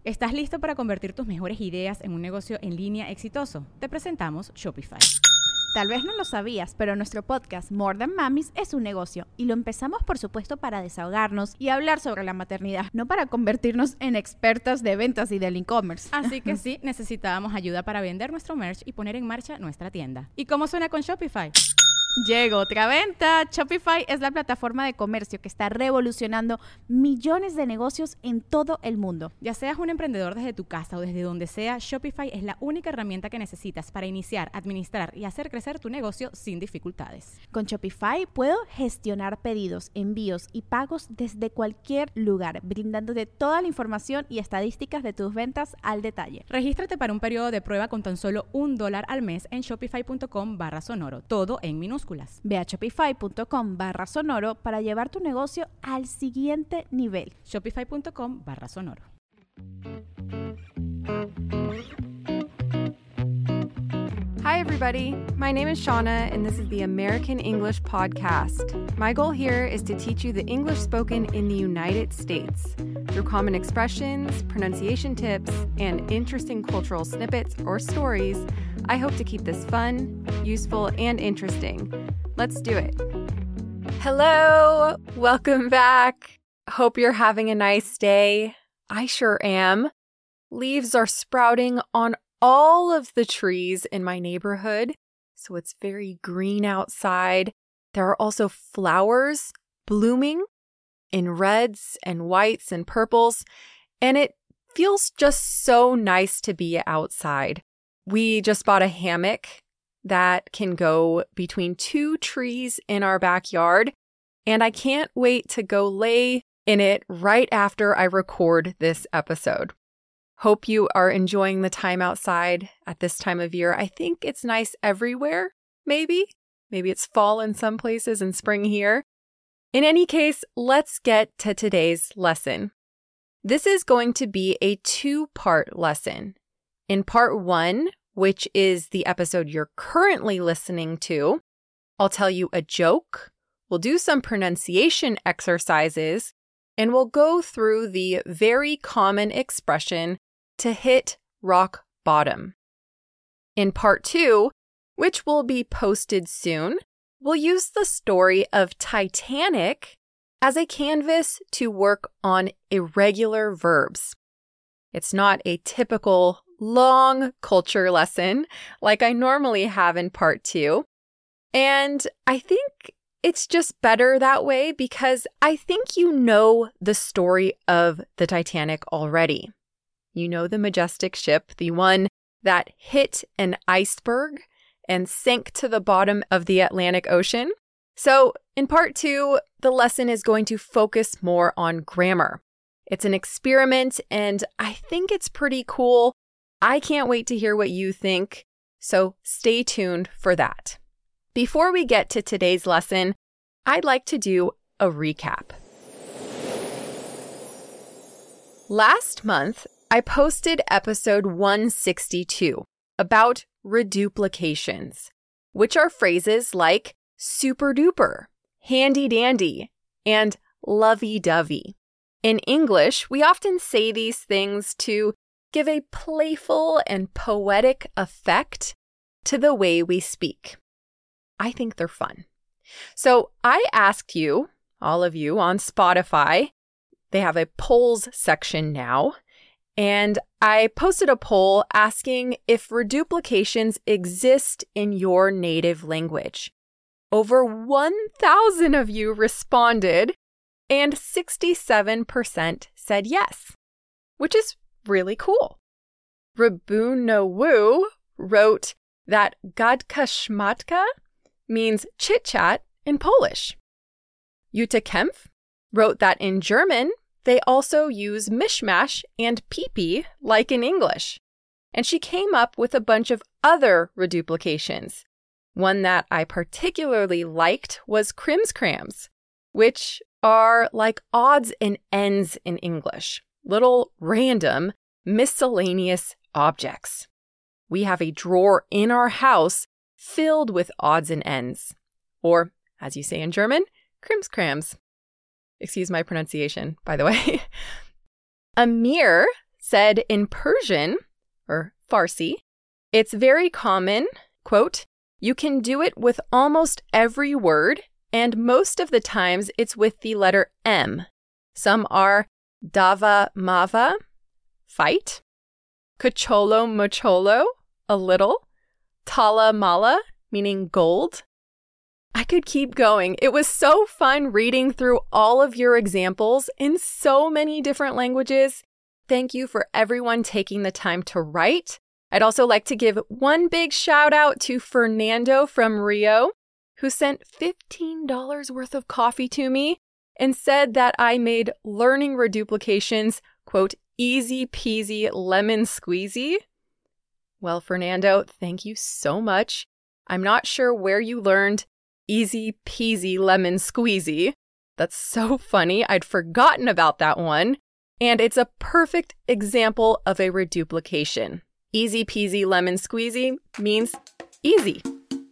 ¿Estás listo para convertir tus mejores ideas en un negocio en línea exitoso? Te presentamos Shopify. Tal vez no lo sabías, pero nuestro podcast More Than Mamis es un negocio y lo empezamos por supuesto para desahogarnos y hablar sobre la maternidad, no para convertirnos en expertas de ventas y del e-commerce. Así que sí, necesitábamos ayuda para vender nuestro merch y poner en marcha nuestra tienda. ¿Y cómo suena con Shopify? Llegó otra venta. Shopify es la plataforma de comercio que está revolucionando millones de negocios en todo el mundo. Ya seas un emprendedor desde tu casa o desde donde sea, Shopify es la única herramienta que necesitas para iniciar, administrar y hacer crecer tu negocio sin dificultades. Con Shopify puedo gestionar pedidos, envíos y pagos desde cualquier lugar, brindándote toda la información y estadísticas de tus ventas al detalle. Regístrate para un periodo de prueba con tan solo $1 al mes en shopify.com/sonoro, todo en minúsculas. Ve a shopify.com/sonoro para llevar tu negocio al siguiente nivel. Shopify.com/sonoro. Hi, everybody. My name is Shauna, and this is the American English Podcast. My goal here is to teach you the English spoken in the United States through common expressions, pronunciation tips, and interesting cultural snippets or stories. I hope to keep this fun, useful, and interesting. Let's do it. Hello, welcome back. Hope you're having a nice day. I sure am. Leaves are sprouting on all of the trees in my neighborhood, so it's very green outside. There are also flowers blooming in reds and whites and purples, and it feels just so nice to be outside. We just bought a hammock that can go between two trees in our backyard, and I can't wait to go lay in it right after I record this episode. Hope you are enjoying the time outside at this time of year. I think it's nice everywhere, maybe. Maybe it's fall in some places and spring here. In any case, let's get to today's lesson. This is going to be a two-part lesson. In part one, which is the episode you're currently listening to, I'll tell you a joke, we'll do some pronunciation exercises, and we'll go through the very common expression to hit rock bottom. In part two, which will be posted soon, we'll use the story of Titanic as a canvas to work on irregular verbs. It's not a typical long culture lesson like I normally have in part two. And I think it's just better that way because I think you know the story of the Titanic already. You know the majestic ship, the one that hit an iceberg and sank to the bottom of the Atlantic Ocean. So in part two, the lesson is going to focus more on grammar. It's an experiment, and I think it's pretty cool. I can't wait to hear what you think, so stay tuned for that. Before we get to today's lesson, I'd like to do a recap. Last month, I posted episode 162 about reduplications, which are phrases like super duper, handy dandy, and lovey dovey. In English, we often say these things to give a playful and poetic effect to the way we speak. I think they're fun. So I asked you, all of you on Spotify, they have a polls section now, and I posted a poll asking if reduplications exist in your native language. Over 1,000 of you responded, and 67% said yes, which is really cool. Rabuno Wu wrote that gadka szmatka means chit-chat in Polish. Jutta Kempf wrote that in German, they also use mishmash and pee-pee like in English. And she came up with a bunch of other reduplications. One that I particularly liked was krimskrams, which are like odds and ends in English, little random miscellaneous objects. We have a drawer in our house filled with odds and ends, or as you say in German, krimskrams. Excuse my pronunciation, by the way. Amir said in Persian, or Farsi, it's very common, quote, you can do it with almost every word, and most of the times it's with the letter M. Some are dava mava, fight, kacholo mocholo, a little, tala mala, meaning gold. I could keep going. It was so fun reading through all of your examples in so many different languages. Thank you for everyone taking the time to write. I'd also like to give one big shout out to Fernando from Rio, who sent $15 worth of coffee to me and said that I made learning reduplications, quote, easy peasy lemon squeezy. Well, Fernando, thank you so much. I'm not sure where you learned easy peasy lemon squeezy. That's so funny. I'd forgotten about that one. And it's a perfect example of a reduplication. Easy peasy lemon squeezy means easy.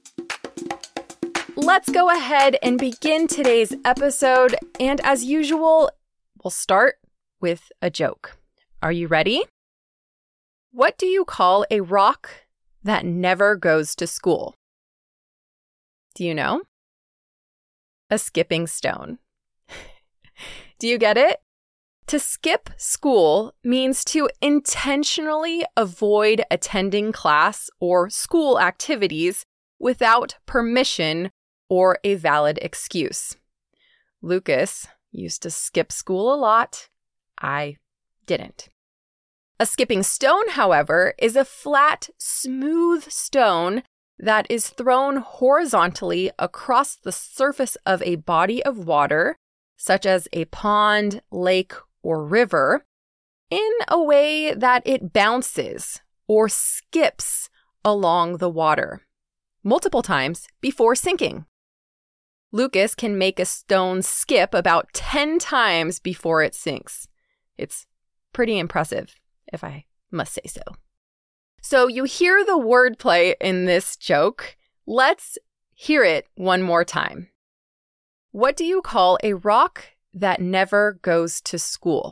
Let's go ahead and begin today's episode. And as usual, we'll start with a joke. Are you ready? What do you call a rock that never goes to school? Do you know? A skipping stone. Do you get it? To skip school means to intentionally avoid attending class or school activities without permission or a valid excuse. Lucas used to skip school a lot. I didn't. A skipping stone, however, is a flat, smooth stone that is thrown horizontally across the surface of a body of water, such as a pond, lake, or river, in a way that it bounces or skips along the water multiple times before sinking. Lucas can make a stone skip about 10 times before it sinks. It's pretty impressive, if I must say so. So you hear the wordplay in this joke. Let's hear it one more time. What do you call a rock that never goes to school?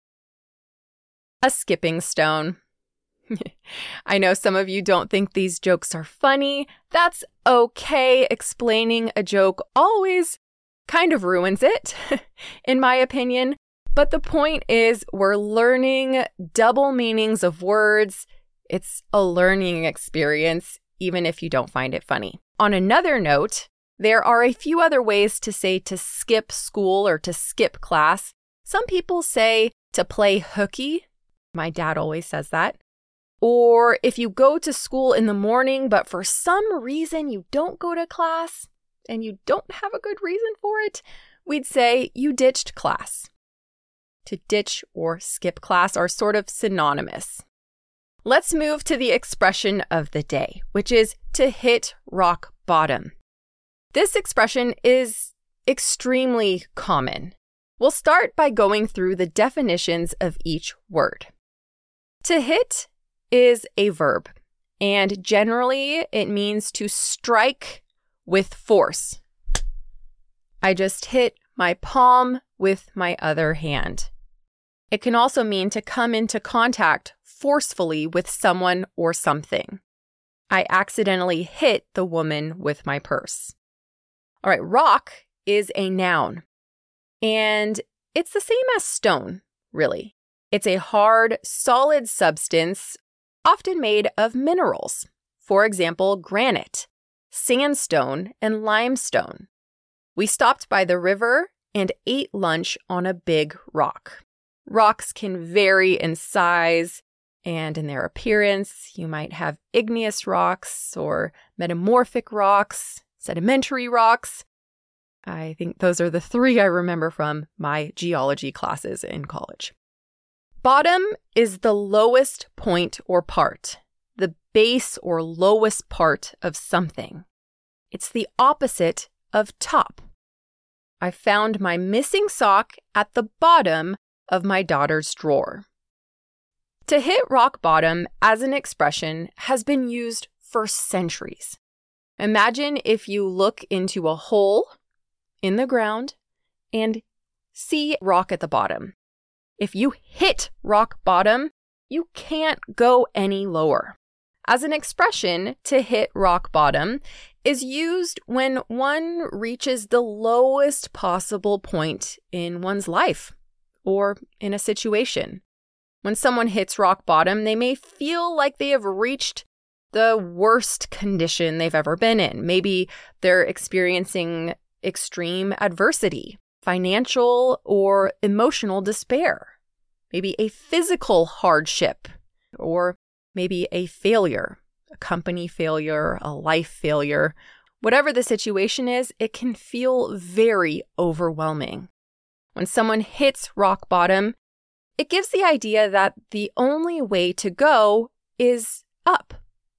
A skipping stone. I know some of you don't think these jokes are funny. That's okay. Explaining a joke always kind of ruins it, in my opinion. But the point is, we're learning double meanings of words. It's a learning experience, even if you don't find it funny. On another note, there are a few other ways to say to skip school or to skip class. Some people say to play hooky. My dad always says that. Or if you go to school in the morning, but for some reason you don't go to class and you don't have a good reason for it, we'd say you ditched class. To ditch or skip class are sort of synonymous. Let's move to the expression of the day, which is to hit rock bottom. This expression is extremely common. We'll start by going through the definitions of each word. To hit is a verb, and generally it means to strike with force. I just hit my palm with my other hand. It can also mean to come into contact forcefully with someone or something. I accidentally hit the woman with my purse. All right, rock is a noun, and it's the same as stone, really. It's a hard, solid substance, often made of minerals. For example, granite, sandstone, and limestone. We stopped by the river and ate lunch on a big rock. Rocks can vary in size and in their appearance. You might have igneous rocks or metamorphic rocks, sedimentary rocks. I think those are the three I remember from my geology classes in college. Bottom is the lowest point or part, the base or lowest part of something. It's the opposite of top. I found my missing sock at the bottom of my daughter's drawer. To hit rock bottom as an expression has been used for centuries. Imagine if you look into a hole in the ground and see rock at the bottom. If you hit rock bottom, you can't go any lower. As an expression, to hit rock bottom is used when one reaches the lowest possible point in one's life or in a situation. When someone hits rock bottom, they may feel like they have reached the worst condition they've ever been in. Maybe they're experiencing extreme adversity, financial or emotional despair, maybe a physical hardship, or maybe a failure, a company failure, a life failure. Whatever the situation is, it can feel very overwhelming. When someone hits rock bottom, it gives the idea that the only way to go is up.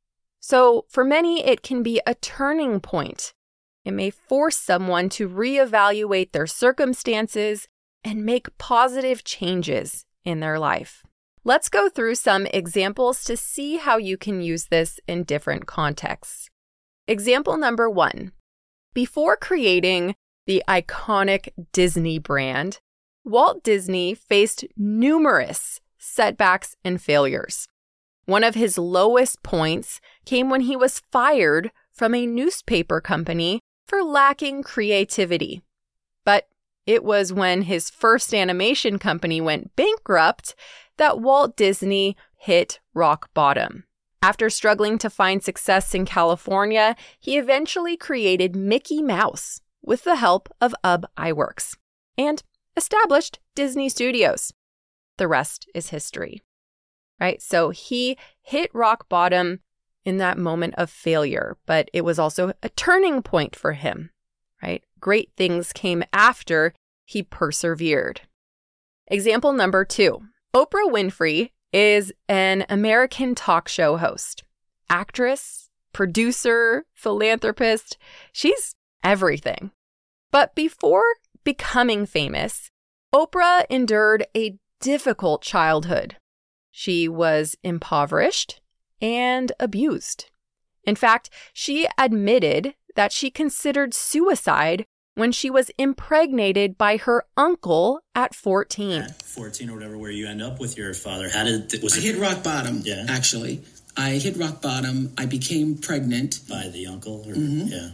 So for many, it can be a turning point. It may force someone to reevaluate their circumstances and make positive changes in their life. Let's go through some examples to see how you can use this in different contexts. Example number 1. Before creating the iconic Disney brand, Walt Disney faced numerous setbacks and failures. One of his lowest points came when he was fired from a newspaper company for lacking creativity. But it was when his first animation company went bankrupt that Walt Disney hit rock bottom. After struggling to find success in California, he eventually created Mickey Mouse with the help of UB Iwerks and established Disney Studios. The rest is history. Right? So he hit rock bottom in that moment of failure, but it was also a turning point for him, right? Great things came after he persevered. Example number 2. Oprah Winfrey is an American talk show host, actress, producer, philanthropist. She's everything. But before becoming famous, Oprah endured a difficult childhood. She was impoverished and abused. In fact, she admitted that she considered suicide when she was impregnated by her uncle at 14. At 14 or whatever, where you end up with your father. I hit rock bottom, actually. I hit rock bottom. I became pregnant. By the uncle? Yeah.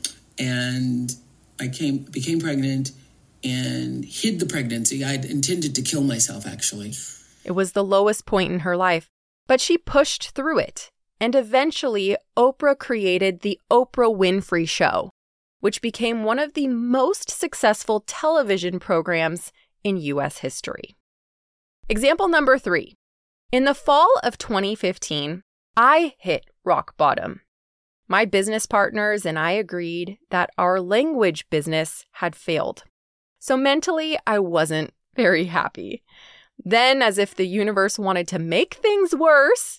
And I became pregnant and hid the pregnancy. I'd intended to kill myself, actually. It was the lowest point in her life, but she pushed through it. And eventually, Oprah created the Oprah Winfrey Show, which became one of the most successful television programs in U.S. history. Example number 3. In the fall of 2015, I hit rock bottom. My business partners and I agreed that our language business had failed. So mentally, I wasn't very happy. Then, as if the universe wanted to make things worse,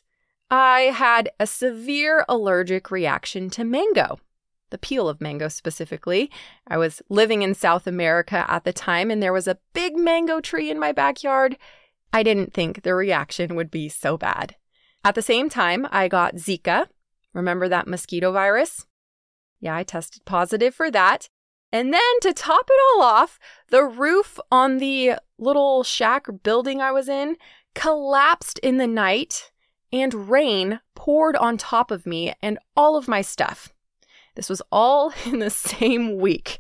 I had a severe allergic reaction to mango, the peel of mango specifically. I was living in South America at the time, and there was a big mango tree in my backyard. I didn't think the reaction would be so bad. At the same time, I got Zika. Remember that mosquito virus? Yeah, I tested positive for that. And then to top it all off, the roof on the little shack building I was in collapsed in the night and rain poured on top of me and all of my stuff. This was all in the same week.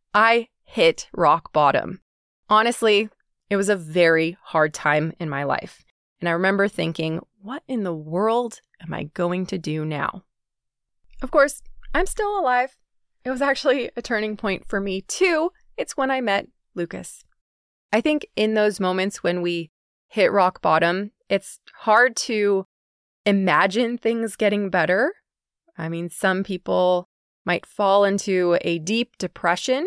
I hit rock bottom. Honestly, it was a very hard time in my life. And I remember thinking, what in the world am I going to do now? Of course, I'm still alive. It was actually a turning point for me too. It's when I met Lucas. I think in those moments when we hit rock bottom, it's hard to imagine things getting better. I mean, some people might fall into a deep depression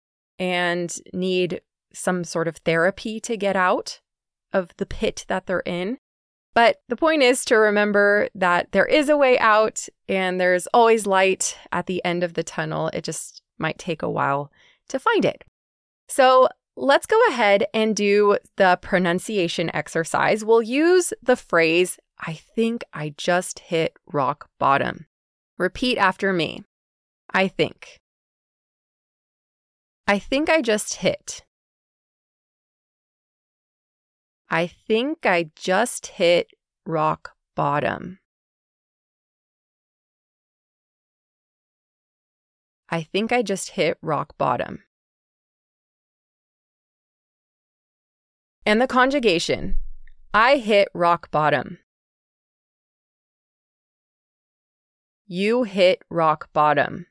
and need some sort of therapy to get out of the pit that they're in. But the point is to remember that there is a way out and there's always light at the end of the tunnel. It just might take a while to find it. So let's go ahead and do the pronunciation exercise. We'll use the phrase, I think I just hit rock bottom. Repeat after me. I think. I think I just hit. I think I just hit rock bottom. I think I just hit rock bottom. And the conjugation. I hit rock bottom. You hit rock bottom.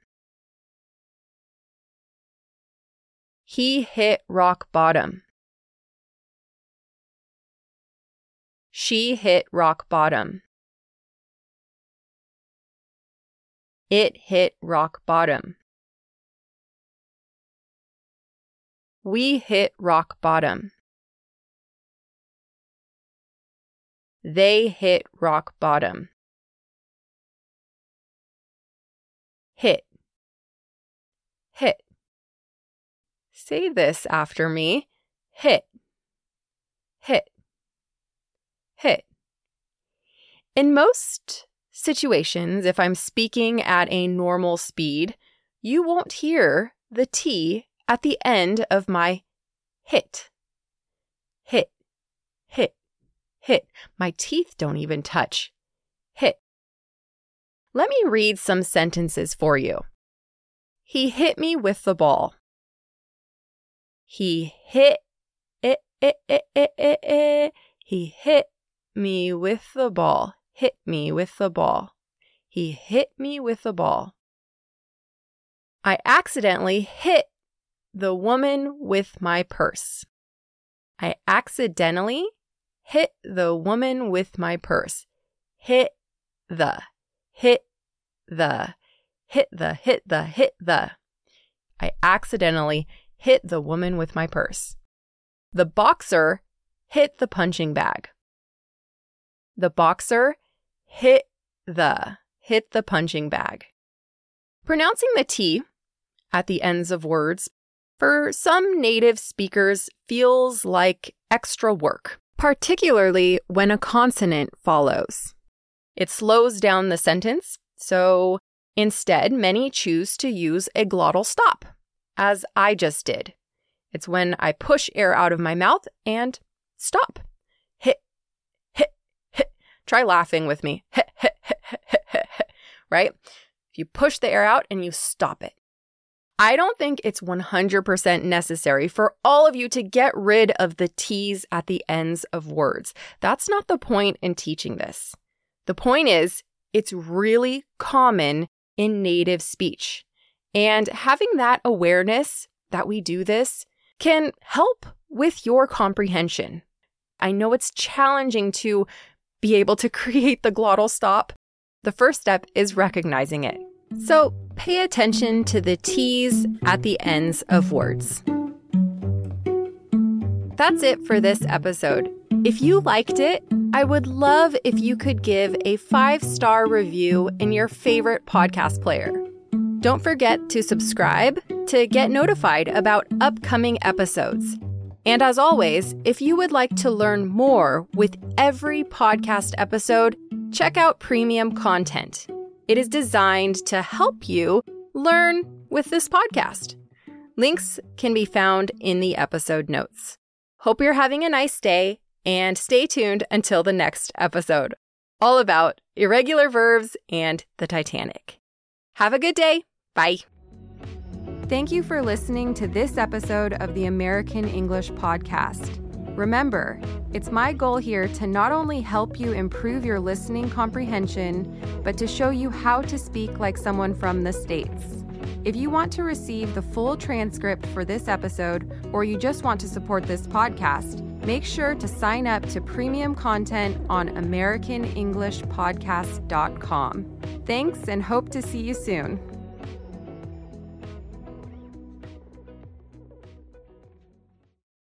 He hit rock bottom. She hit rock bottom. It hit rock bottom. We hit rock bottom. They hit rock bottom. Hit. Hit. Say this after me. Hit. Hit. Hit. In most situations, if I'm speaking at a normal speed, you won't hear the T at the end of my hit. Hit. Hit. Hit. My teeth don't even touch. Hit. Let me read some sentences for you. He hit me with the ball. He hit it. He hit me with the ball. Hit me with the ball. He hit me with the ball. I accidentally hit the woman with my purse. I accidentally hit the woman with my purse. Hit the. Hit the. Hit the. Hit the. Hit the. I accidentally hit the woman with my purse. The boxer hit the punching bag. The boxer hit the punching bag. Pronouncing the T at the ends of words for some native speakers feels like extra work, particularly when a consonant follows. It slows down the sentence, so instead many choose to use a glottal stop, as I just did. It's when I push air out of my mouth and stop. Hit, hit, hit. Try laughing with me. Hit, hit, hit, hit, hit, hit, hit. Right? You push the air out and you stop it. I don't think it's 100% necessary for all of you to get rid of the T's at the ends of words. That's not the point in teaching this. The point is, it's really common in native speech. And having that awareness that we do this can help with your comprehension. I know it's challenging to be able to create the glottal stop. The first step is recognizing it. So pay attention to the T's at the ends of words. That's it for this episode. If you liked it, I would love if you could give a 5-star review in your favorite podcast player. Don't forget to subscribe to get notified about upcoming episodes. And as always, if you would like to learn more with every podcast episode, check out Premium Content. It is designed to help you learn with this podcast. Links can be found in the episode notes. Hope you're having a nice day, and stay tuned until the next episode, all about irregular verbs and the Titanic. Have a good day. Bye. Thank you for listening to this episode of the American English Podcast. Remember, it's my goal here to not only help you improve your listening comprehension, but to show you how to speak like someone from the States. If you want to receive the full transcript for this episode, or you just want to support this podcast, make sure to sign up to Premium Content on AmericanEnglishPodcast.com. Thanks, and hope to see you soon.